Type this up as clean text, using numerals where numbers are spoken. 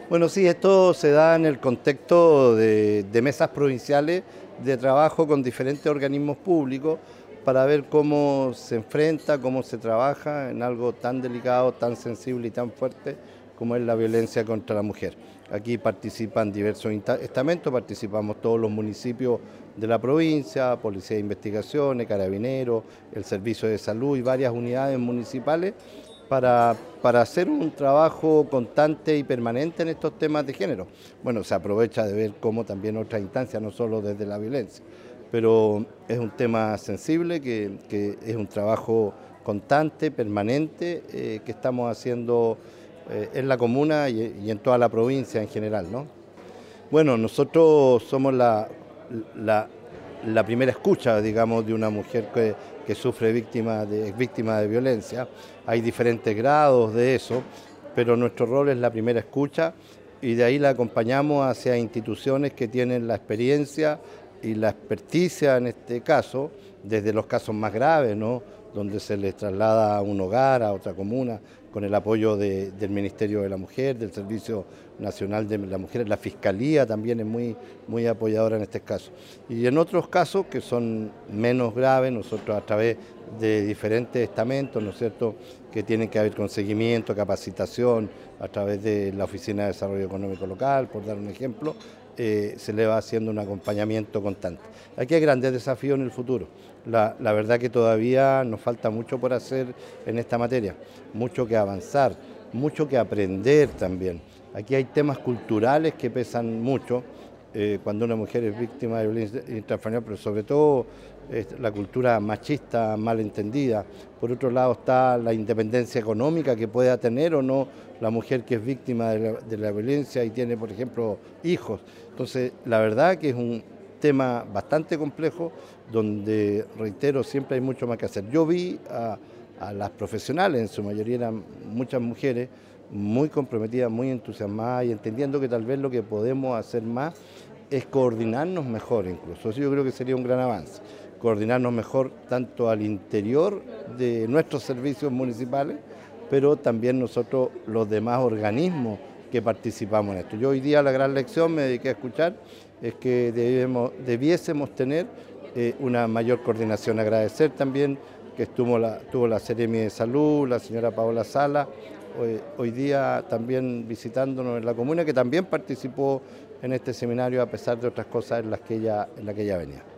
Bueno, sí, esto se da en el contexto de mesas provinciales de trabajo con diferentes organismos públicos para ver cómo se enfrenta, cómo se trabaja en algo tan delicado, tan sensible y tan fuerte como es la violencia contra la mujer. Aquí participan diversos estamentos, participamos todos los municipios de la provincia, Policía de Investigaciones, Carabineros, el Servicio de Salud y varias unidades municipales para hacer un trabajo constante y permanente en estos temas de género. Bueno, se aprovecha de ver cómo también otras instancias, no solo desde la violencia, pero es un tema sensible, que es un trabajo constante, permanente, que estamos haciendo en la comuna y en toda la provincia en general, ¿no? Bueno, nosotros somos la primera escucha, digamos, de una mujer que sufre víctima de violencia. Hay diferentes grados de eso, pero nuestro rol es la primera escucha y de ahí la acompañamos hacia instituciones que tienen la experiencia y la experticia en este caso, desde los casos más graves, ¿no?, donde se les traslada a un hogar, a otra comuna, con el apoyo del Ministerio de la Mujer, del Servicio Nacional de la Mujer, la Fiscalía también es muy apoyadora en este caso. Y en otros casos que son menos graves, nosotros a través de diferentes estamentos, ¿no es cierto?, que tienen que ver con seguimiento, capacitación, a través de la Oficina de Desarrollo Económico Local, por dar un ejemplo, se le va haciendo un acompañamiento constante. Aquí hay grandes desafíos en el futuro. La verdad que todavía nos falta mucho por hacer en esta materia, mucho que avanzar, mucho que aprender también. Aquí hay temas culturales que pesan mucho cuando una mujer es víctima de violencia intrafamiliar, pero sobre todo la cultura machista mal entendida. Por otro lado está la independencia económica que pueda tener o no la mujer que es víctima de la violencia y tiene, por ejemplo, hijos. Entonces, la verdad que es un tema bastante complejo donde, reitero, siempre hay mucho más que hacer. Yo vi a las profesionales, en su mayoría eran muchas mujeres, muy comprometidas, muy entusiasmadas y entendiendo que tal vez lo que podemos hacer más es coordinarnos mejor incluso. Eso yo creo que sería un gran avance. Coordinarnos mejor tanto al interior de nuestros servicios municipales, pero también nosotros los demás organismos que participamos en esto. Yo hoy día la gran lección me dediqué a escuchar es que debiésemos tener una mayor coordinación. Agradecer también que tuvo la Seremi de Salud, la señora Paola Sala, hoy día también visitándonos en la comuna, que también participó en este seminario a pesar de otras cosas en las que ella venía.